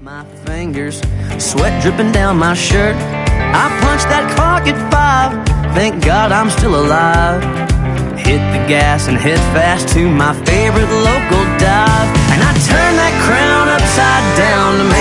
My fingers, sweat dripping down my shirt. I punched that clock at 5. Thank God I'm still alive. Hit the gas and head fast to my favorite local dive. And I turned that crown upside down to